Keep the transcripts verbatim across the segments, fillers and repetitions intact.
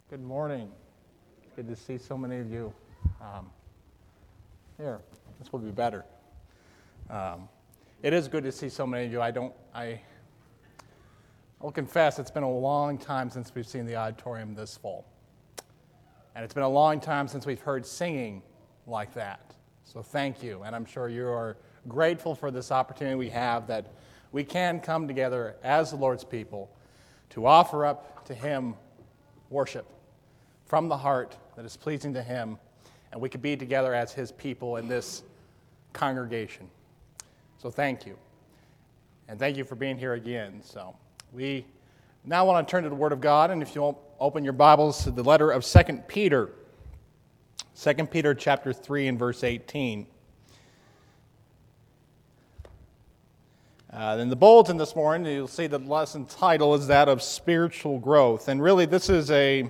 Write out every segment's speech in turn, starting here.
Good morning. Good to see so many of you. Um, here, this will be better. Um, it is good to see so many of you. I don't, I, I'll confess, it's been a long time since we've seen the auditorium this full. And it's been a long time since we've heard singing like that. So thank you. And I'm sure you are grateful for this opportunity we have that we can come together as the Lord's people to offer up to Him worship from the heart that is pleasing to Him, and we could be together as His people in this congregation. So thank you. And thank you for being here again. So we now want to turn to the Word of God, and if you'll open your Bibles to the letter of Second Peter. Second Peter chapter three and verse eighteen. Uh, in the bulletin this morning, you'll see the lesson title is that of spiritual growth. And really, this is a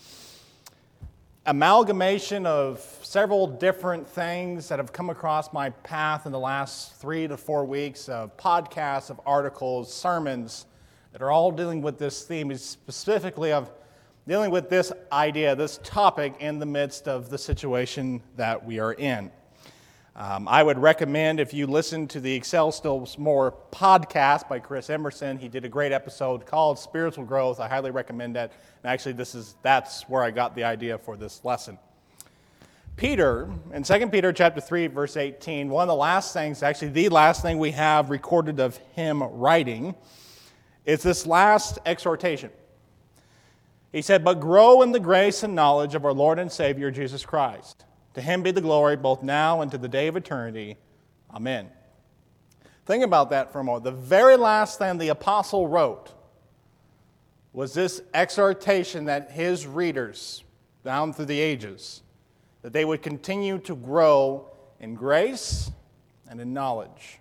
amalgamation of several different things that have come across my path in the last three to four weeks of podcasts, of articles, sermons that are all dealing with this theme, specifically of dealing with this idea, this topic in the midst of the situation that we are in. Um, I would recommend if you listen to the Excel Still More podcast by Chris Emerson. He did a great episode called Spiritual Growth. I highly recommend that. And actually, this is that's where I got the idea for this lesson. Peter, in Second Peter chapter three, verse eighteen, one of the last things, actually the last thing we have recorded of him writing, is this last exhortation. He said, "But grow in the grace and knowledge of our Lord and Savior, Jesus Christ. To Him be the glory both now and to the day of eternity. Amen." Think about that for a moment. The very last thing the apostle wrote was this exhortation that his readers, down through the ages, that they would continue to grow in grace and in knowledge.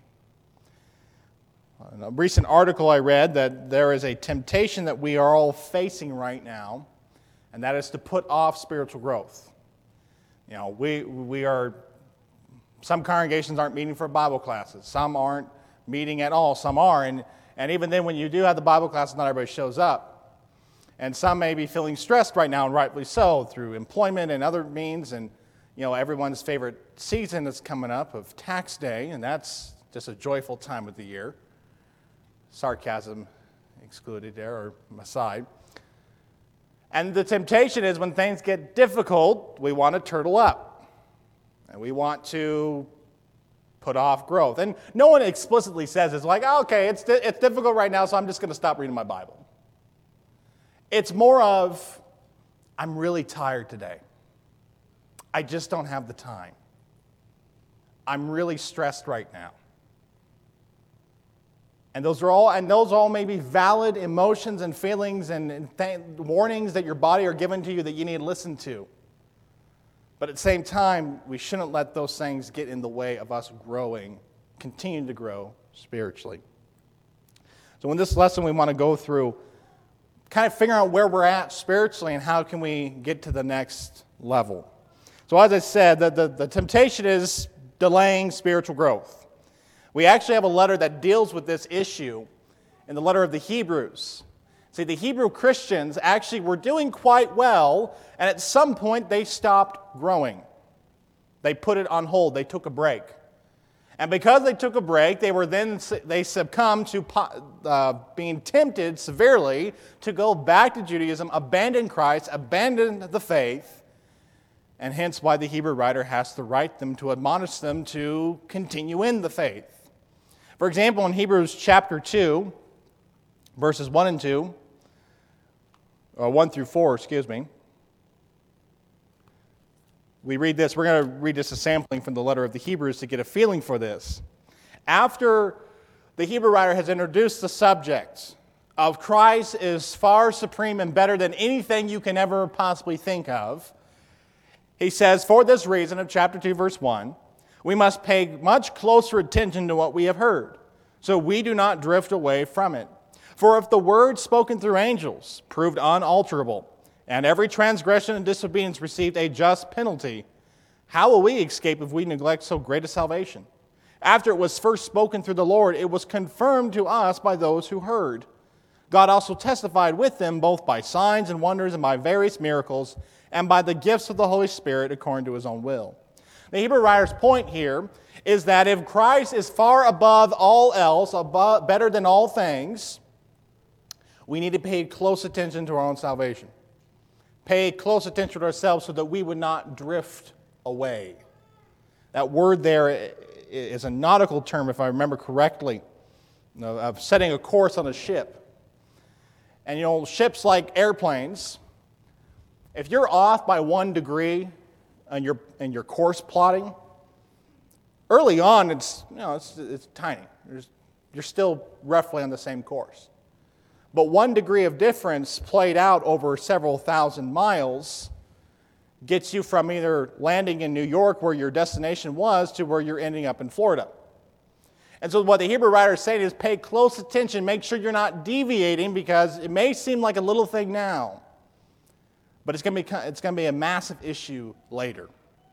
In a recent article I read that there is a temptation that we are all facing right now, and that is to put off spiritual growth. You know, we we are, some congregations aren't meeting for Bible classes. Some aren't meeting at all. Some are. And, and even then, when you do have the Bible classes, not everybody shows up. And some may be feeling stressed right now, and rightfully so, through employment and other means. And, you know, everyone's favorite season is coming up of tax day, and that's just a joyful time of the year. Sarcasm excluded there, or aside. And the temptation is when things get difficult, we want to turtle up. And we want to put off growth. And no one explicitly says it's like, oh, okay, it's, di- it's difficult right now, so I'm just going to stop reading my Bible. It's more of, I'm really tired today. I just don't have the time. I'm really stressed right now. And those are all, and those all may be valid emotions and feelings and, and th- warnings that your body are given to you that you need to listen to. But at the same time, we shouldn't let those things get in the way of us growing, continuing to grow spiritually. So in this lesson, we want to go through kind of figuring out where we're at spiritually and how can we get to the next level. So as I said, the, the, the temptation is delaying spiritual growth. We actually have a letter that deals with this issue in the letter of the Hebrews. See, the Hebrew Christians actually were doing quite well, and at some point they stopped growing. They put it on hold. They took a break. And because they took a break, they were then they succumbed to uh, being tempted severely to go back to Judaism, abandon Christ, abandon the faith, and hence why the Hebrew writer has to write them to admonish them to continue in the faith. For example, in Hebrews chapter two, verses one and two, or one through four, excuse me, we read this. We're going to read just a sampling from the letter of the Hebrews to get a feeling for this. After the Hebrew writer has introduced the subject of Christ is far supreme and better than anything you can ever possibly think of, he says, for this reason, of chapter two, verse one, we must pay much closer attention to what we have heard, so we do not drift away from it. For if the word spoken through angels proved unalterable, and every transgression and disobedience received a just penalty, how will we escape if we neglect so great a salvation? After it was first spoken through the Lord, it was confirmed to us by those who heard. God also testified with them both by signs and wonders and by various miracles and by the gifts of the Holy Spirit according to his own will. The Hebrew writer's point here is that if Christ is far above all else, above, better than all things, we need to pay close attention to our own salvation. Pay close attention to ourselves so that we would not drift away. That word there is a nautical term, if I remember correctly, you know, of setting a course on a ship. And you know, ships like airplanes, if you're off by one degree in your in your course plotting, early on it's you know it's it's tiny. There's, you're still roughly on the same course. But one degree of difference played out over several thousand miles gets you from either landing in New York, where your destination was, to where you're ending up in Florida. And so what the Hebrew writer is saying is pay close attention, make sure you're not deviating, because it may seem like a little thing now, but it's going to be, it's going to be a massive issue later.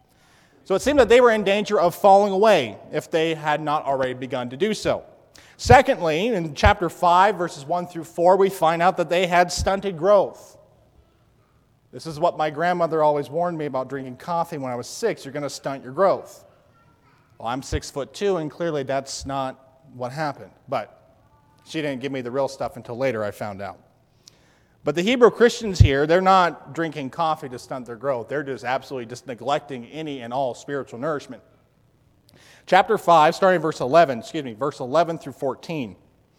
So it seemed that they were in danger of falling away if they had not already begun to do so. Secondly, in chapter five, verses one through four, we find out that they had stunted growth. This is what my grandmother always warned me about drinking coffee when I was six. You're going to stunt your growth. Well, I'm six foot two, and clearly that's not what happened. But she didn't give me the real stuff until later, I found out. But the Hebrew Christians here, they're not drinking coffee to stunt their growth. They're just absolutely just neglecting any and all spiritual nourishment. Chapter five, starting verse eleven, excuse me, verse eleven through fourteen.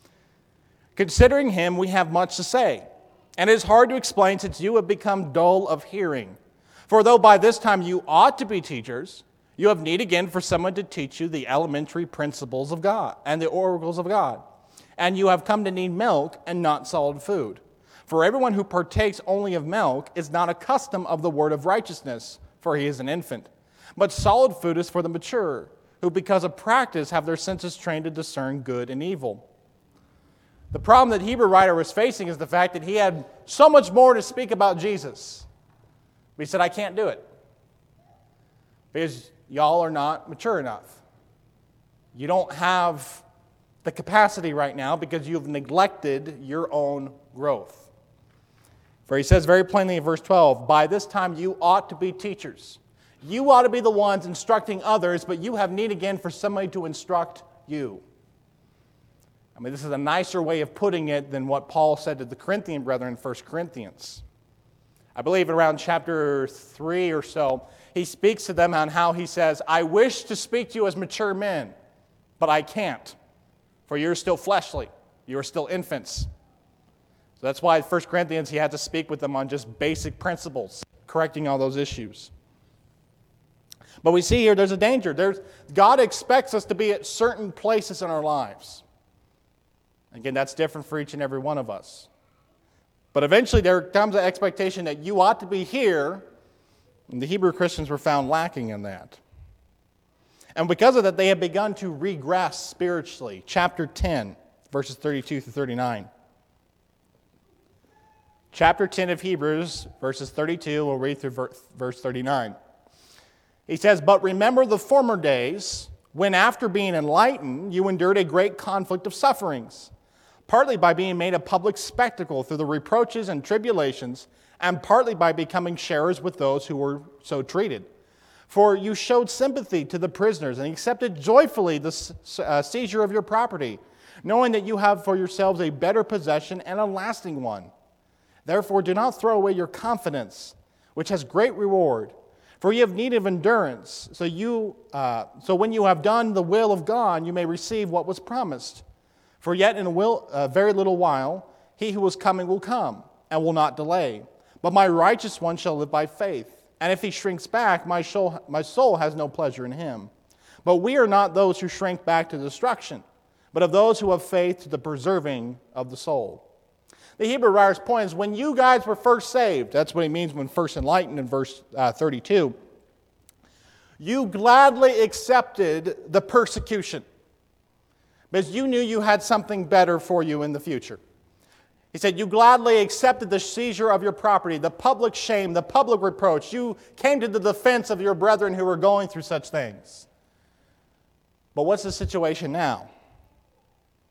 Considering him, we have much to say, and it is hard to explain since you have become dull of hearing. For though by this time you ought to be teachers, you have need again for someone to teach you the elementary principles of God and the oracles of God. And you have come to need milk and not solid food. For everyone who partakes only of milk is not accustomed of the word of righteousness, for he is an infant. But solid food is for the mature, who because of practice have their senses trained to discern good and evil. The problem that Hebrew writer was facing is the fact that he had so much more to speak about Jesus. But he said, I can't do it. Because y'all are not mature enough. You don't have the capacity right now because you've neglected your own growth. For he says very plainly in verse twelve, by this time you ought to be teachers. You ought to be the ones instructing others, but you have need again for somebody to instruct you. I mean, this is a nicer way of putting it than what Paul said to the Corinthian brethren in First Corinthians. I believe around chapter three or so, he speaks to them on how he says, I wish to speak to you as mature men, but I can't, for you're still fleshly. You are still infants. So that's why in First Corinthians he had to speak with them on just basic principles, correcting all those issues. But we see here there's a danger. There's, God expects us to be at certain places in our lives. Again, that's different for each and every one of us. But eventually there comes an expectation that you ought to be here, and the Hebrew Christians were found lacking in that. And because of that, they have begun to regress spiritually. Chapter ten, verses thirty-two through thirty-nine. Chapter ten of Hebrews, verses thirty-two, we'll read through verse thirty-nine. He says, but remember the former days, when after being enlightened, you endured a great conflict of sufferings, partly by being made a public spectacle through the reproaches and tribulations, and partly by becoming sharers with those who were so treated. For you showed sympathy to the prisoners and accepted joyfully the uh, seizure of your property, knowing that you have for yourselves a better possession and a lasting one. Therefore do not throw away your confidence, which has great reward. For you have need of endurance, so you, uh, so when you have done the will of God, you may receive what was promised. For yet in a will, uh, very little while, he who is coming will come, and will not delay. But my righteous one shall live by faith. And if he shrinks back, my soul, my soul has no pleasure in him. But we are not those who shrink back to destruction, but of those who have faith to the preserving of the soul. The Hebrew writer's point is, when you guys were first saved, that's what he means when first enlightened in verse uh, thirty-two, you gladly accepted the persecution because you knew you had something better for you in the future. He said, you gladly accepted the seizure of your property, the public shame, the public reproach. You came to the defense of your brethren who were going through such things. But what's the situation now? He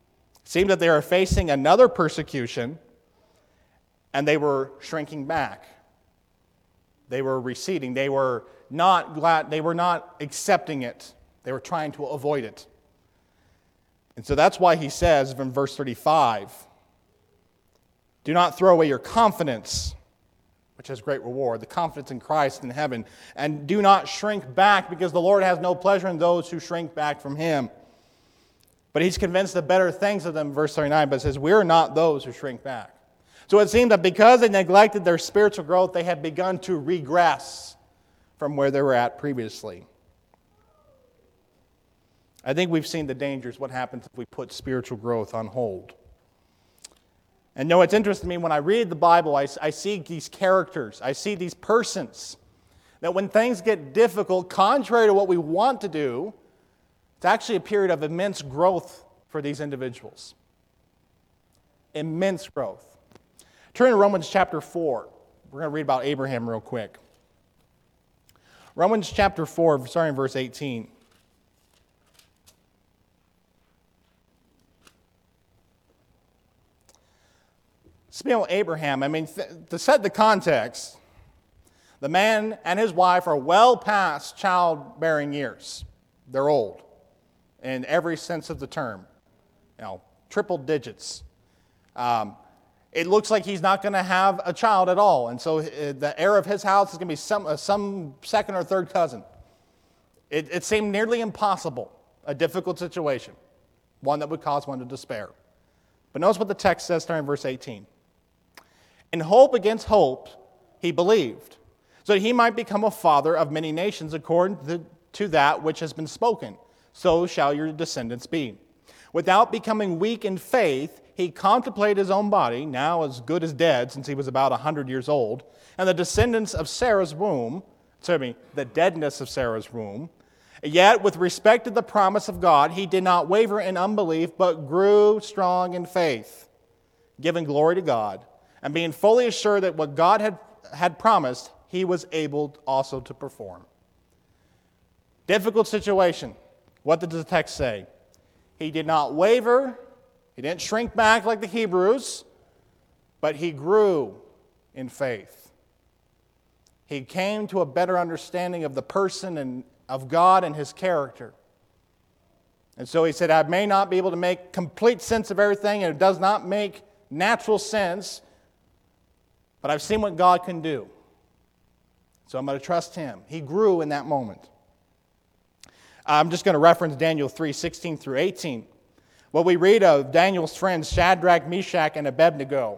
seemed that they were facing another persecution, and they were shrinking back. They were receding. They were not glad. They were not accepting it. They were trying to avoid it. And so that's why he says in verse thirty-five, do not throw away your confidence, which has great reward, the confidence in Christ in heaven, and do not shrink back, because the Lord has no pleasure in those who shrink back from him. But he's convinced of better things of them, verse thirty-nine, but says, we are not those who shrink back. So it seemed that because they neglected their spiritual growth, they had begun to regress from where they were at previously. I think we've seen the dangers, what happens if we put spiritual growth on hold. And no, it's interesting to me, when I read the Bible, I, I see these characters, I see these persons, that when things get difficult, contrary to what we want to do, it's actually a period of immense growth for these individuals. Immense growth. Turn to Romans chapter four. We're going to read about Abraham real quick. Romans chapter four, starting in verse eighteen. Speaking of Abraham, I mean, th- to set the context, the man and his wife are well past childbearing years. They're old in every sense of the term. You know, triple digits. Um, it looks like he's not going to have a child at all. And so the heir of his house is going to be some, uh, some second or third cousin. It, it seemed nearly impossible, a difficult situation, one that would cause one to despair. But notice what the text says starting in verse eighteen. In hope against hope, he believed, so that he might become a father of many nations according to, to that which has been spoken. So shall your descendants be. Without becoming weak in faith, he contemplated his own body, now as good as dead, since he was about a hundred years old, and the descendants of Sarah's womb, excuse me, the deadness of Sarah's womb. Yet, with respect to the promise of God, he did not waver in unbelief, but grew strong in faith, giving glory to God, and being fully assured that what God had, had promised, he was able also to perform. Difficult situation. What did the text say? He did not waver. He didn't shrink back like the Hebrews, but he grew in faith. He came to a better understanding of the person and of God and his character. And so he said, I may not be able to make complete sense of everything, and it does not make natural sense, but I've seen what God can do. So I'm going to trust him. He grew in that moment. I'm just going to reference Daniel three, sixteen through eighteen. What we read of Daniel's friends, Shadrach, Meshach, and Abednego.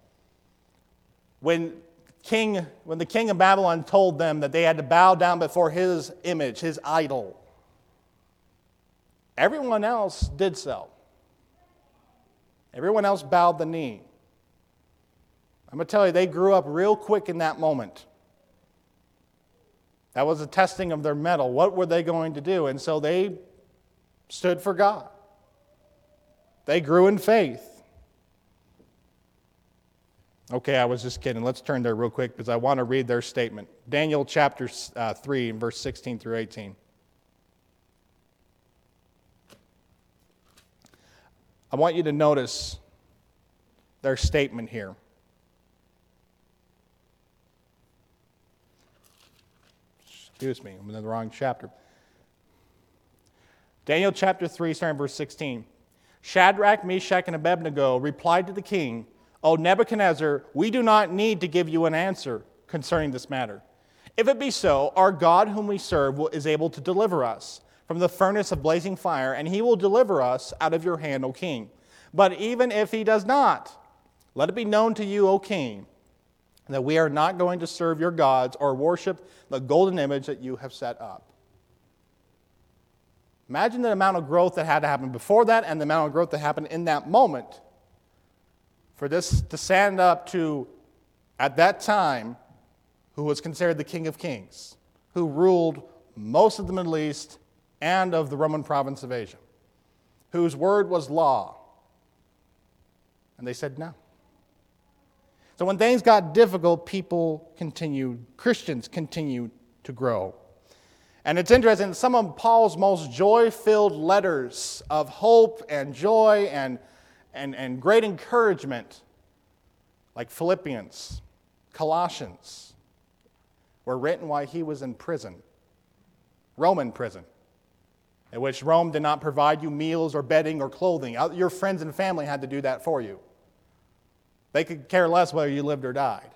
When king, when the king of Babylon told them that they had to bow down before his image, his idol, everyone else did so. Everyone else bowed the knee. I'm going to tell you, they grew up real quick in that moment. That was a testing of their mettle. What were they going to do? And so they stood for God. They grew in faith. Okay, I was just kidding. Let's turn there real quick because I want to read their statement. Daniel chapter uh, three, and verse sixteen through eighteen. I want you to notice their statement here. Excuse me, I'm in the wrong chapter. Daniel chapter three, starting verse sixteen. Shadrach, Meshach, and Abednego replied to the king, O Nebuchadnezzar, we do not need to give you an answer concerning this matter. If it be so, our God whom we serve is able to deliver us from the furnace of blazing fire, and he will deliver us out of your hand, O king. But even if he does not, let it be known to you, O king, that we are not going to serve your gods or worship the golden image that you have set up. Imagine the amount of growth that had to happen before that and the amount of growth that happened in that moment for this to stand up to, at that time, who was considered the King of Kings, who ruled most of the Middle East and of the Roman province of Asia, whose word was law. And they said no. So when things got difficult, people continued, Christians continued to grow. And it's interesting, some of Paul's most joy-filled letters of hope and joy and, and, and great encouragement, like Philippians, Colossians, were written while he was in prison, Roman prison, in which Rome did not provide you meals or bedding or clothing. Your friends and family had to do that for you. They could care less whether you lived or died.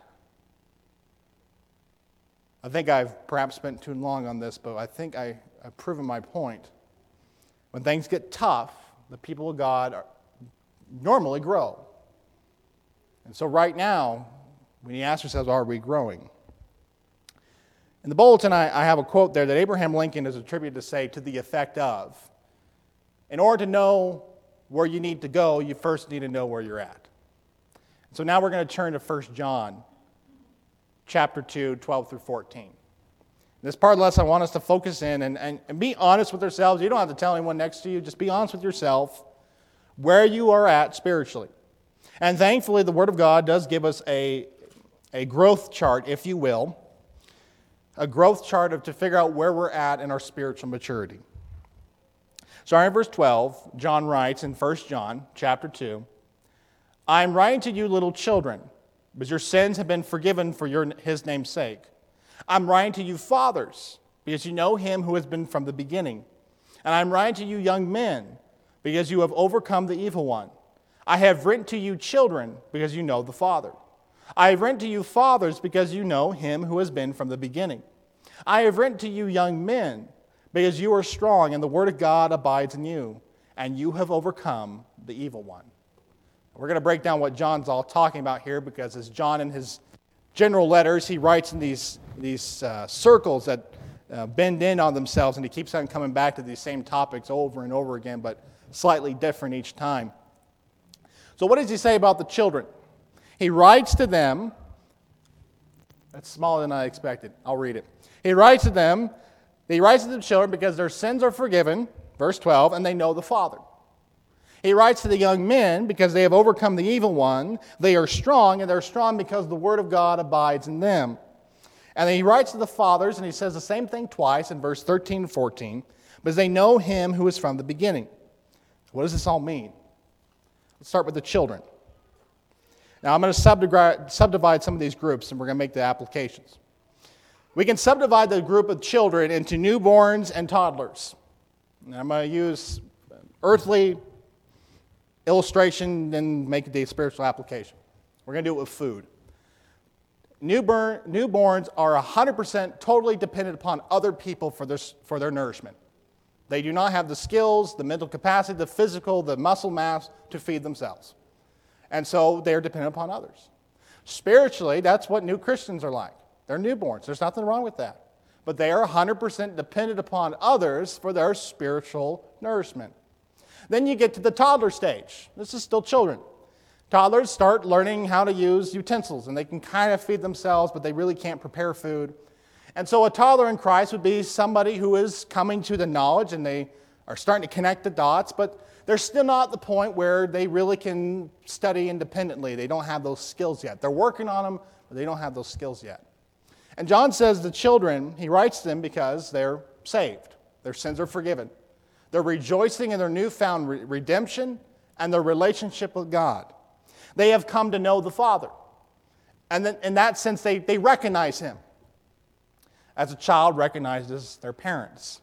I think I've perhaps spent too long on this, but I think I, I've proven my point. When things get tough, the people of God are, normally grow. And so right now, we need to ask ourselves, are we growing? In the bulletin, I, I have a quote there that Abraham Lincoln is attributed to say to the effect of, in order to know where you need to go, you first need to know where you're at. So now we're going to turn to First John chapter two, twelve through fourteen. This part of the lesson, I want us to focus in and, and, and be honest with ourselves. You don't have to tell anyone next to you. Just be honest with yourself where you are at spiritually. And thankfully, the Word of God does give us a, a growth chart, if you will, a growth chart of, to figure out where we're at in our spiritual maturity. Starting in verse twelve, John writes in First John chapter two, I am writing to you, little children, because your sins have been forgiven for your, his name's sake. I'm writing to you, fathers, because you know him who has been from the beginning. And I'm writing to you, young men, because you have overcome the evil one. I have written to you, children, because you know the Father. I have written to you, fathers, because you know him who has been from the beginning. I have written to you, young men, because you are strong, and the word of God abides in you, and you have overcome the evil one. We're going to break down what John's all talking about here, because as John in his general letters, he writes in these, these uh, circles that uh, bend in on themselves, and he keeps on coming back to these same topics over and over again, but slightly different each time. So what does he say about the children? He writes to them, that's smaller than I expected. I'll read it. He writes to them, he writes to the children because their sins are forgiven, verse twelve, and they know the Father. He writes to the young men because they have overcome the evil one. They are strong, and they're strong because the word of God abides in them. And then he writes to the fathers, and he says the same thing twice in verse thirteen and fourteen, because they know him who is from the beginning. What does this all mean? Let's start with the children. Now I'm going to subdivide, subdivide some of these groups, and we're going to make the applications. We can subdivide the group of children into newborns and toddlers. And I'm going to use earthly illustration, then make the spiritual application. We're going to do it with food. Newborn, newborns are one hundred percent totally dependent upon other people for their, for their nourishment. They do not have the skills, the mental capacity, the physical, the muscle mass to feed themselves. And so they are dependent upon others. Spiritually, that's what new Christians are like. They're newborns. There's nothing wrong with that. But they are one hundred percent dependent upon others for their spiritual nourishment. Then you get to the toddler stage. This is still children. Toddlers start learning how to use utensils, and they can kind of feed themselves, but they really can't prepare food. And so a toddler in Christ would be somebody who is coming to the knowledge, and they are starting to connect the dots, but they're still not at the point where they really can study independently. They don't have those skills yet. They're working on them, but they don't have those skills yet. And John says the children, he writes them because they're saved. Their sins are forgiven. They're rejoicing in their newfound re- redemption and their relationship with God. They have come to know the Father. And then in that sense, they, they recognize him. As a child recognizes their parents.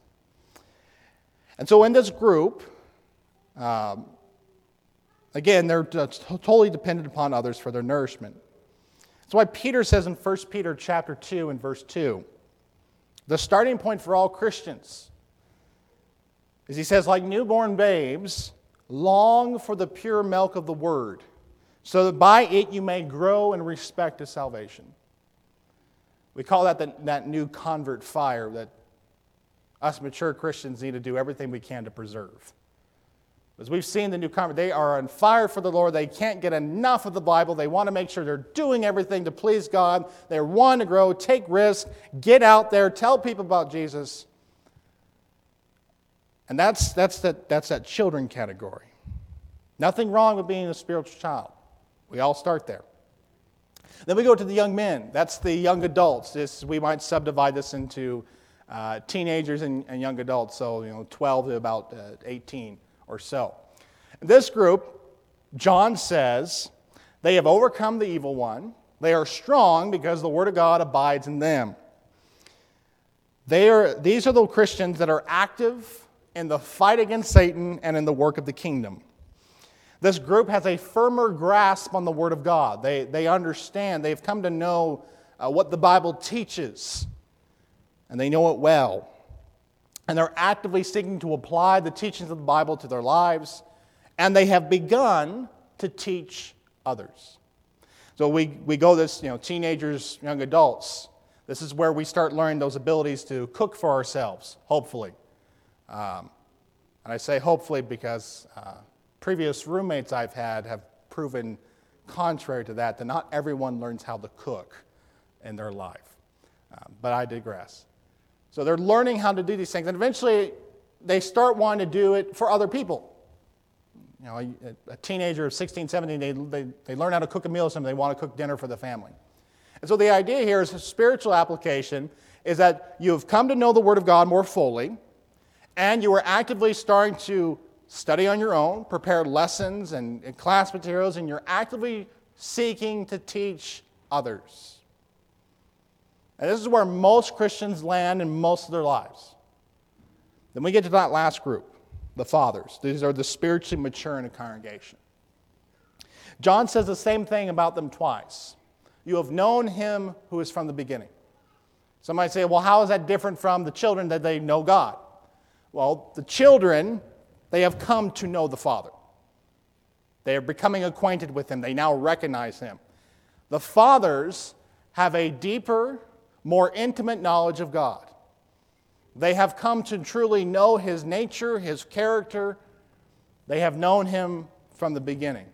And so in this group, um, again, they're t- totally dependent upon others for their nourishment. That's why Peter says in First Peter chapter two and verse two, the starting point for all Christians is he says, like newborn babes, long for the pure milk of the word, so that by it you may grow in respect to salvation. We call that the, that new convert fire that us mature Christians need to do everything we can to preserve. As we've seen the new convert, they are on fire for the Lord. They can't get enough of the Bible. They want to make sure they're doing everything to please God. They want to grow, take risks, get out there, tell people about Jesus. And that's, that's, that, that's that children category. Nothing wrong with being a spiritual child. We all start there. Then we go to the young men. That's the young adults. This, we might subdivide this into uh, teenagers and, and young adults, so you know, twelve to about uh, eighteen or so. This group, John says, they have overcome the evil one. They are strong because the Word of God abides in them. They are, these are the Christians that are active in the fight against Satan and in the work of the kingdom. This group has a firmer grasp on the Word of God. They, they understand, they've come to know uh, what the Bible teaches, and they know it well. And they're actively seeking to apply the teachings of the Bible to their lives, and they have begun to teach others. So we, we go this, you know, teenagers, young adults. This is where we start learning those abilities to cook for ourselves, hopefully. Um, and I say hopefully because uh, previous roommates I've had have proven contrary to that, that not everyone learns how to cook in their life. Um, but I digress. So they're learning how to do these things, and eventually they start wanting to do it for other people. You know, a, a teenager of sixteen, seventeen, they, they, they learn how to cook a meal, and they want to cook dinner for the family. And so the idea here is a spiritual application is that you have come to know the Word of God more fully, and you are actively starting to study on your own, prepare lessons and, and class materials, and you're actively seeking to teach others. And this is where most Christians land in most of their lives. Then we get to that last group, the fathers. These are the spiritually mature in a congregation. John says the same thing about them twice. You have known him who is from the beginning. Somebody say, well, how is that different from the children that they know God? Well, the children, they have come to know the Father. They are becoming acquainted with him. They now recognize him. The fathers have a deeper, more intimate knowledge of God. They have come to truly know his nature, his character. They have known him from the beginning.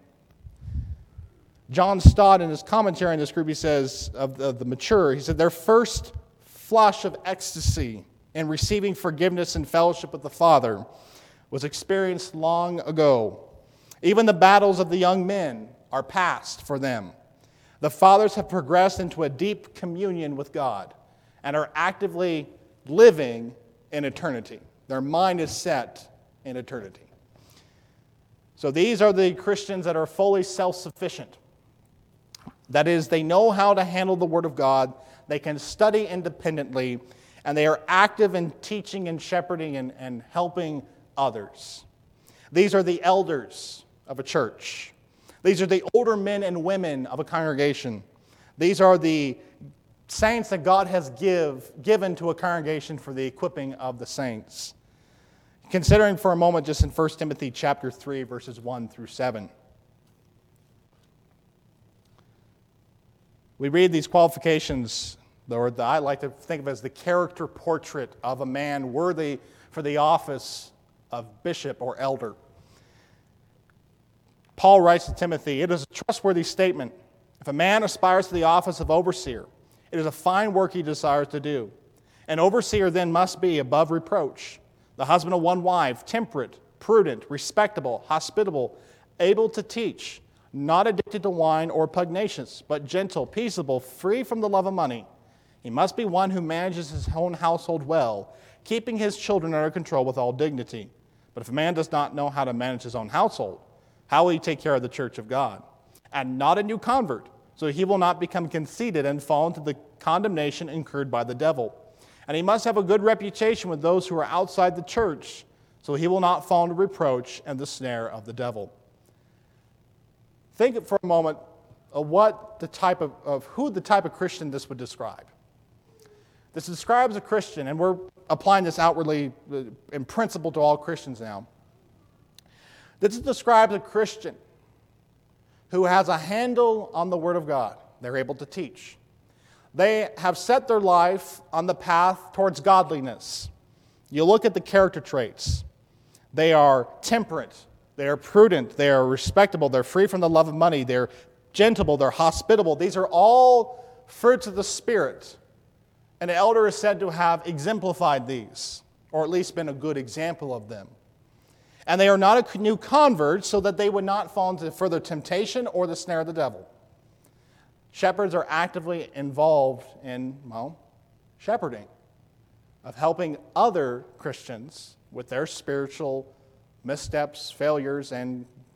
John Stott, in his commentary on this group, he says, of the, of the mature, he said, their first flush of ecstasy in receiving forgiveness and fellowship with the Father was experienced long ago. Even the battles of the young men are past for them. The fathers have progressed into a deep communion with God and are actively living in eternity. Their mind is set in eternity. So these are the Christians that are fully self-sufficient. That is, they know how to handle the Word of God, they can study independently, and they are active in teaching and shepherding and, and helping others. These are the elders of a church. These are the older men and women of a congregation. These are the saints that God has give, given to a congregation for the equipping of the saints. Considering for a moment just in First Timothy chapter three, verses one through seven. We read these qualifications, or the, I like to think of as the character portrait of a man worthy for the office of bishop or elder. Paul writes to Timothy, it is a trustworthy statement. If a man aspires to the office of overseer, it is a fine work he desires to do. An overseer then must be above reproach, the husband of one wife, temperate, prudent, respectable, hospitable, able to teach, not addicted to wine or pugnacious, but gentle, peaceable, free from the love of money. He must be one who manages his own household well, keeping his children under control with all dignity. But if a man does not know how to manage his own household, how will he take care of the church of God? And not a new convert, so he will not become conceited and fall into the condemnation incurred by the devil. And he must have a good reputation with those who are outside the church, so he will not fall into reproach and the snare of the devil. Think for a moment of what the type of, of who the type of Christian this would describe. This describes a Christian, and we're applying this outwardly in principle to all Christians now. This describes a Christian who has a handle on the Word of God. They're able to teach. They have set their life on the path towards godliness. You look at the character traits. They are temperate. They are prudent. They are respectable. They're free from the love of money. They're gentle. They're hospitable. These are all fruits of the Spirit. An elder is said to have exemplified these, or at least been a good example of them. And they are not a new convert, so that they would not fall into further temptation or the snare of the devil. Shepherds are actively involved in, well, shepherding, of helping other Christians with their spiritual missteps, failures, and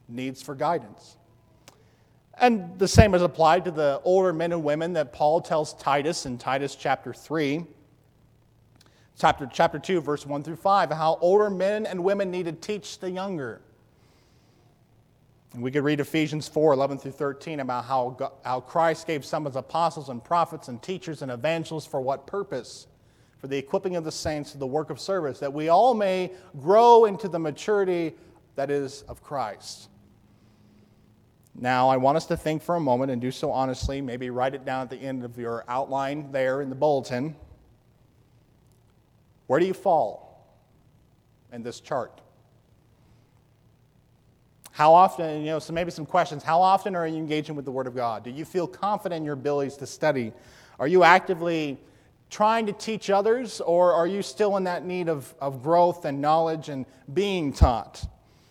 needs for guidance. And the same is applied to the older men and women that Paul tells Titus in Titus chapter three, chapter, chapter two, verse one through five, how older men and women need to teach the younger. And we could read Ephesians four, eleven through thirteen about how, how Christ gave some as apostles and prophets and teachers and evangelists for what purpose? For the equipping of the saints to the work of service, that we all may grow into the maturity that is of Christ. Now, I want us to think for a moment and do so honestly. Maybe write it down at the end of your outline there in the bulletin. Where do you fall in this chart? How often, you know, so maybe some questions. How often are you engaging with the Word of God? Do you feel confident in your abilities to study? Are you actively trying to teach others, or are you still in that need of, of growth and knowledge and being taught?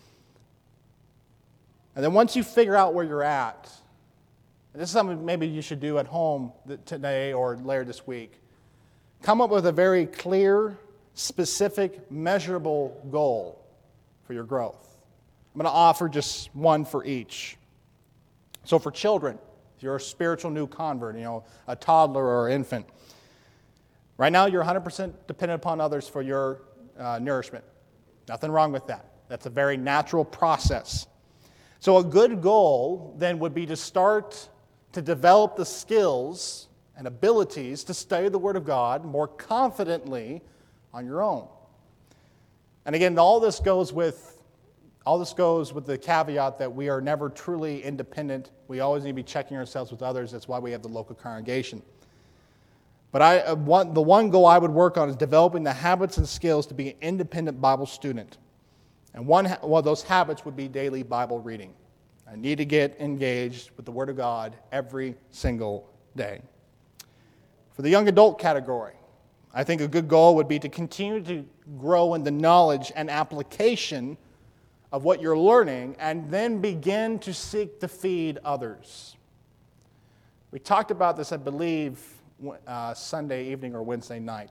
And then once you figure out where you're at, and this is something maybe you should do at home today or later this week, come up with a very clear, specific, measurable goal for your growth. I'm going to offer just one for each. So for children, if you're a spiritual new convert, you know, a toddler or infant, right now you're one hundred percent dependent upon others for your uh, nourishment. Nothing wrong with that. That's a very natural process. So a good goal then would be to start to develop the skills and abilities to study the Word of God more confidently on your own. And again, all this goes with all this goes with the caveat that we are never truly independent. We always need to be checking ourselves with others. That's why we have the local congregation. But I, uh, one, the one goal I would work on is developing the habits and skills to be an independent Bible student. And one, one of those habits would be daily Bible reading. I need to get engaged with the Word of God every single day. For the young adult category, I think a good goal would be to continue to grow in the knowledge and application of what you're learning, and then begin to seek to feed others. We talked about this, I believe, uh, Sunday evening or Wednesday night.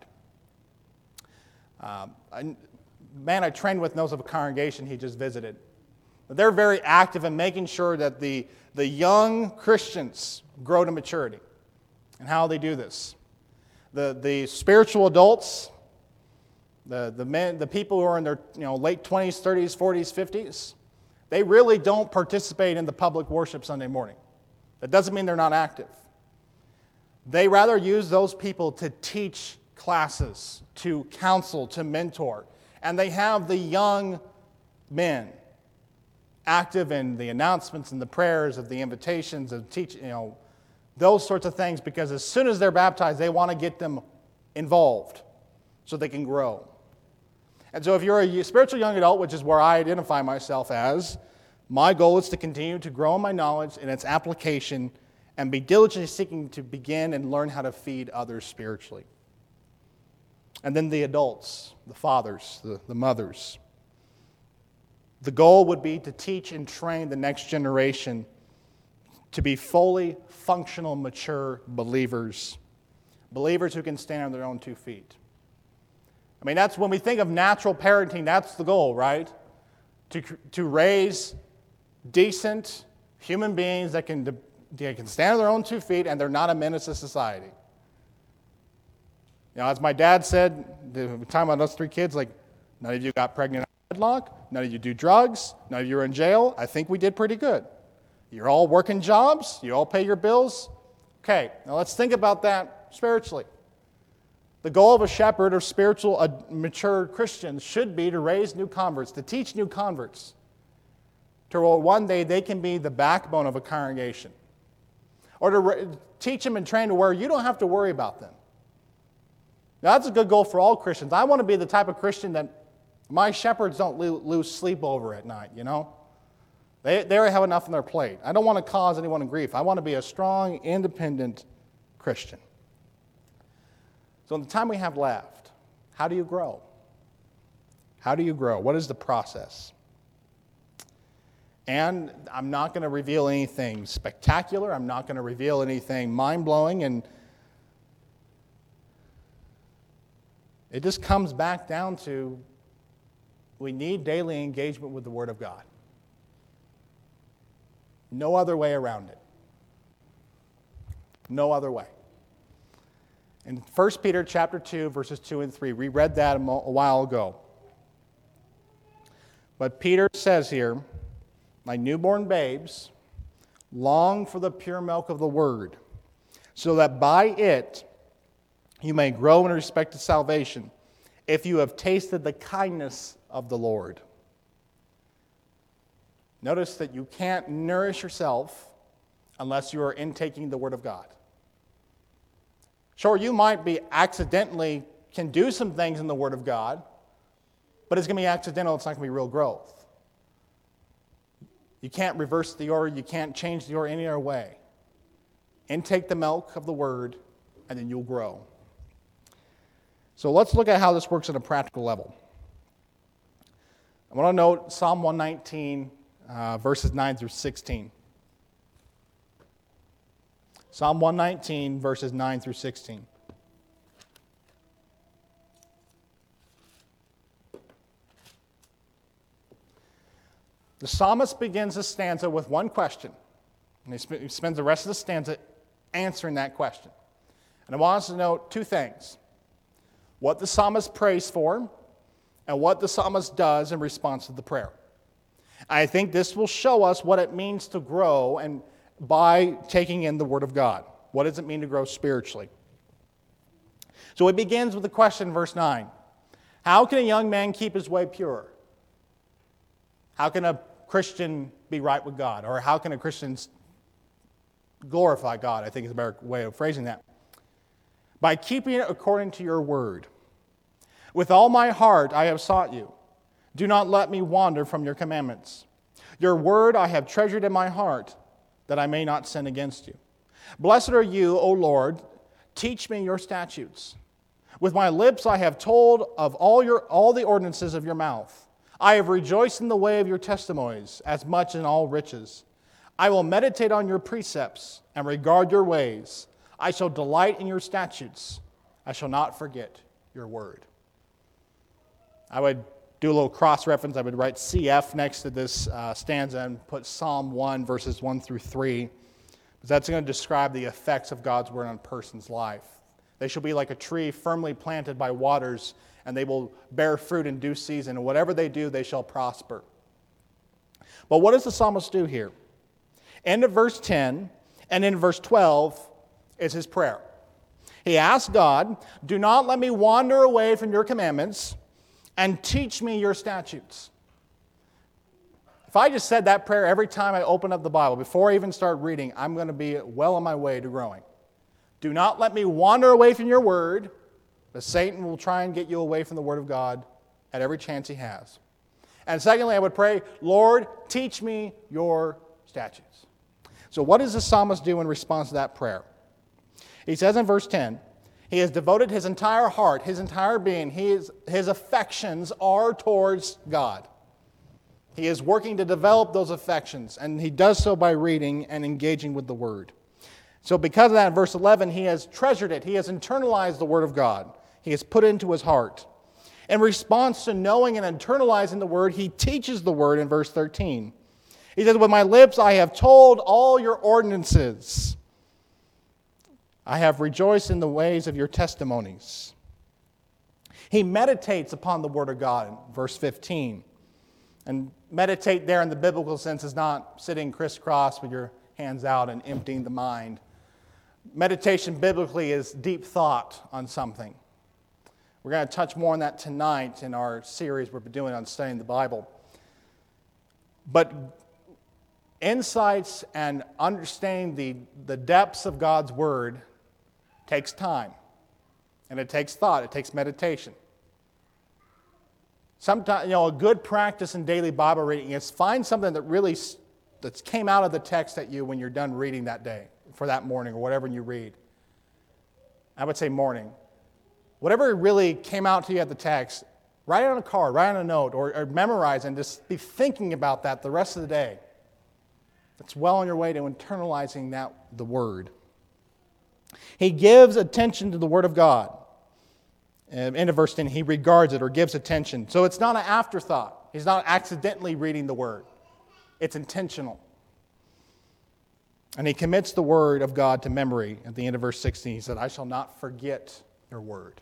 Um, I, man I trained with knows of a congregation he just visited. They're very active in making sure that the, the young Christians grow to maturity. And how they do this. The, the spiritual adults, the, the men, the people who are in their you know, late twenties, thirties, forties, fifties, they really don't participate in the public worship Sunday morning. That doesn't mean they're not active. They rather use those people to teach classes, to counsel, to mentor. And they have the young men active in the announcements and the prayers of the invitations of teach, you know, those sorts of things, because as soon as they're baptized, they want to get them involved so they can grow. And so if you're a spiritual young adult, which is where I identify myself as, my goal is to continue to grow in my knowledge and its application and be diligently seeking to begin and learn how to feed others spiritually. And then the adults, the fathers, the, the mothers. The goal would be to teach and train the next generation to be fully functional, mature believers. Believers who can stand on their own two feet. I mean, that's when we think of natural parenting, that's the goal, right? To, to raise decent human beings that can, they can stand on their own two feet and they're not a menace to society. You know, as my dad said, the time about us three kids, like, none of you got pregnant out of wedlock, none of you do drugs, none of you are in jail. I think we did pretty good. You're all working jobs, you all pay your bills. Okay, now let's think about that spiritually. The goal of a shepherd or spiritual, uh, mature Christians should be to raise new converts, to teach new converts, to where one day they can be the backbone of a congregation. Or to re- teach them and train to where you don't have to worry about them. Now, that's a good goal for all Christians. I want to be the type of Christian that my shepherds don't lo- lose sleep over at night, you know? They, they already have enough on their plate. I don't want to cause anyone grief. I want to be a strong, independent Christian. So in the time we have left, how do you grow? How do you grow? What is the process? And I'm not going to reveal anything spectacular. I'm not going to reveal anything mind-blowing. And it just comes back down to we need daily engagement with the Word of God. No other way around it. No other way. In First Peter chapter two, verses two and three, we read that a while ago. But Peter says here, my newborn babes, long for the pure milk of the word, so that by it you may grow in respect to salvation, if you have tasted the kindness of the Lord. Notice that you can't nourish yourself unless you are intaking the Word of God. Sure, you might be accidentally, can do some things in the Word of God, but it's going to be accidental, it's not going to be real growth. You can't reverse the order, you can't change the order any other way. Intake the milk of the Word, and then you'll grow. So let's look at how this works at a practical level. I want to note Psalm one nineteen, uh, verses nine through sixteen. Psalm one nineteen, verses nine through sixteen. The psalmist begins the stanza with one question, and he, sp- he spends the rest of the stanza answering that question. And I want us to note two things: what the psalmist prays for, and what the psalmist does in response to the prayer. I think this will show us what it means to grow and by taking in the Word of God. What does it mean to grow spiritually? So it begins with the question, verse nine. How can a young man keep his way pure? How can a Christian be right with God? Or how can a Christian glorify God? I think is a better way of phrasing that. By keeping it according to your word. With all my heart I have sought you. Do not let me wander from your commandments. Your word I have treasured in my heart, that I may not sin against you. Blessed are you, O Lord. Teach me your statutes. With my lips I have told of all your all the ordinances of your mouth. I have rejoiced in the way of your testimonies, as much in all riches. I will meditate on your precepts and regard your ways. I shall delight in your statutes. I shall not forget your word. I would do a little cross-reference. I would write C F next to this uh, stanza and put Psalm one, verses one through three. Because that's going to describe the effects of God's word on a person's life. They shall be like a tree firmly planted by waters, and they will bear fruit in due season. And whatever they do, they shall prosper. But what does the psalmist do here? End of verse ten and in verse twelve is his prayer. He asks God, do not let me wander away from your commandments, and teach me your statutes. If I just said that prayer every time I open up the Bible, before I even start reading, I'm going to be well on my way to growing. Do not let me wander away from your word, but Satan will try and get you away from the word of God at every chance he has. And secondly, I would pray, Lord, teach me your statutes. So what does the psalmist do in response to that prayer? He says in verse ten, he has devoted his entire heart, his entire being, his, his affections are towards God. He is working to develop those affections, and he does so by reading and engaging with the Word. So because of that, in verse eleven, he has treasured it. He has internalized the Word of God. He has put it into his heart. In response to knowing and internalizing the Word, he teaches the Word in verse thirteen. He says, with my lips I have told all your ordinances. I have rejoiced in the ways of your testimonies. He meditates upon the Word of God in verse fifteen. And meditate there in the biblical sense is not sitting crisscross with your hands out and emptying the mind. Meditation biblically is deep thought on something. We're going to touch more on that tonight in our series we're doing on studying the Bible. But insights and understanding the, the depths of God's Word takes time. And it takes thought. It takes meditation. Sometimes, you know, a good practice in daily Bible reading is find something that really that came out of the text at you when you're done reading that day, for that morning, or whatever you read. I would say morning. Whatever really came out to you at the text, write it on a card, write it on a note, or, or memorize and just be thinking about that the rest of the day. That's well on your way to internalizing that the Word. He gives attention to the Word of God. End of verse ten, he regards it or gives attention. So it's not an afterthought. He's not accidentally reading the Word. It's intentional. And he commits the word of God to memory at the end of verse sixteen. He said, I shall not forget your word.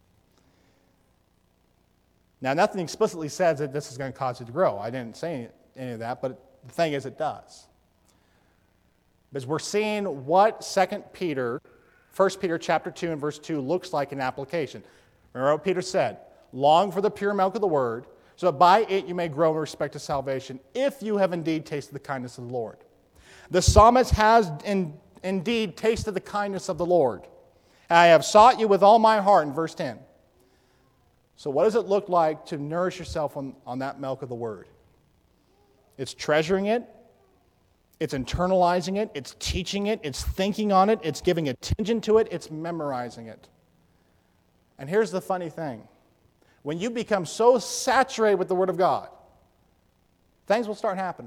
Now, nothing explicitly says that this is going to cause you to grow. I didn't say any, any of that, but the thing is, it does. Because we're seeing what Second Peter, First Peter chapter two and verse two looks like in application. Remember what Peter said, long for the pure milk of the word, so that by it you may grow in respect to salvation, if you have indeed tasted the kindness of the Lord. The psalmist has in, indeed tasted the kindness of the Lord. I have sought you with all my heart, in verse ten. So what does it look like to nourish yourself on, on that milk of the word? It's treasuring it. It's internalizing it. It's teaching it. It's thinking on it. It's giving attention to it. It's memorizing it. And here's the funny thing. When you become so saturated with the Word of God, things will start happening.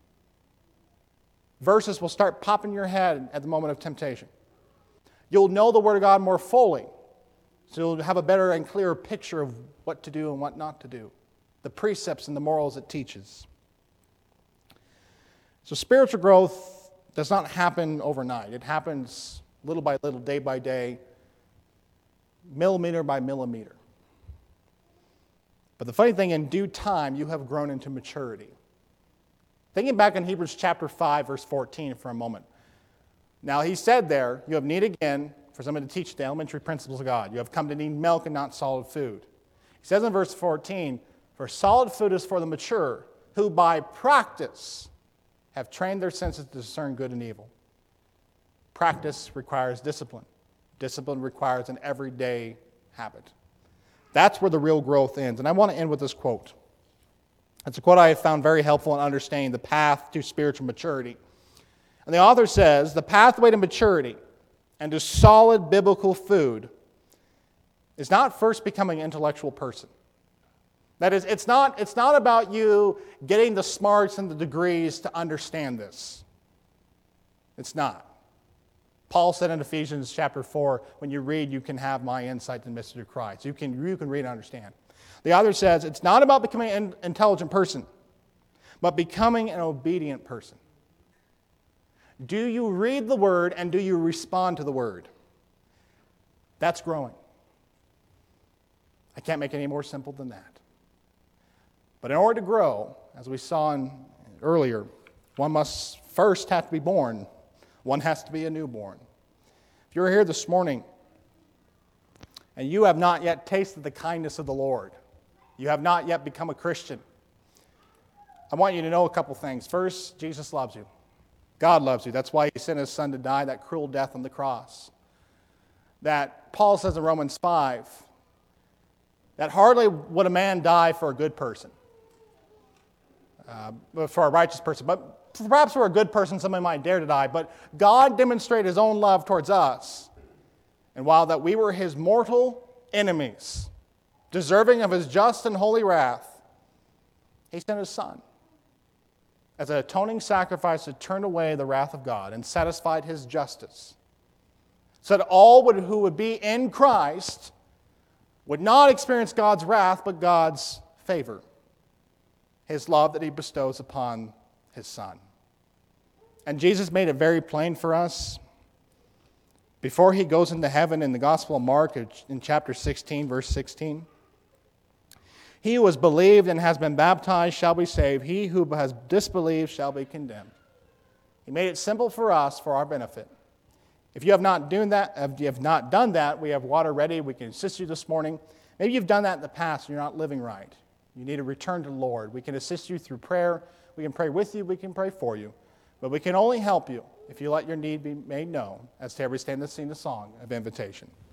Verses will start popping in your head at the moment of temptation. You'll know the Word of God more fully. So you'll have a better and clearer picture of what to do and what not to do. The precepts and the morals it teaches. So spiritual growth does not happen overnight. It happens little by little, day by day, millimeter by millimeter. But the funny thing, in due time, you have grown into maturity. Thinking back in Hebrews chapter five, verse fourteen for a moment. Now he said there, you have need again for someone to teach the elementary principles of God. You have come to need milk and not solid food. He says in verse fourteen, for solid food is for the mature, who by practice have trained their senses to discern good and evil. Practice requires discipline. Discipline requires an everyday habit. That's where the real growth ends. And I want to end with this quote. It's a quote I have found very helpful in understanding the path to spiritual maturity. And the author says, the pathway to maturity and to solid biblical food is not first becoming an intellectual person. That is, it's not, it's not about you getting the smarts and the degrees to understand this. It's not. Paul said in Ephesians chapter four, when you read, you can have my insight to the mystery of Christ. You can, you can read and understand. The author says, it's not about becoming an intelligent person, but becoming an obedient person. Do you read the Word and do you respond to the Word? That's growing. I can't make it any more simple than that. But in order to grow, as we saw in, earlier, one must first have to be born. One has to be a newborn. If you're here this morning and you have not yet tasted the kindness of the Lord, you have not yet become a Christian, I want you to know a couple things. First, Jesus loves you. God loves you. That's why He sent His Son to die that cruel death on the cross. That Paul says in Romans five, that hardly would a man die for a good person. Uh, for a righteous person. But perhaps for a good person, somebody might dare to die. But God demonstrated His own love towards us. And while that we were His mortal enemies, deserving of His just and holy wrath, He sent His Son as an atoning sacrifice to turn away the wrath of God and satisfied His justice. So that all would, who would be in Christ would not experience God's wrath, but God's favor. His love that He bestows upon His Son. And Jesus made it very plain for us. Before He goes into heaven in the Gospel of Mark, in chapter sixteen, verse sixteen, he who has believed and has been baptized shall be saved. He who has disbelieved shall be condemned. He made it simple for us, for our benefit. If you have not done that, if you have not done that, we have water ready. We can assist you this morning. Maybe you've done that in the past and you're not living right. You need to return to the Lord. We can assist you through prayer. We can pray with you. We can pray for you. But we can only help you if you let your need be made known, as Terry stand to sing the song of invitation.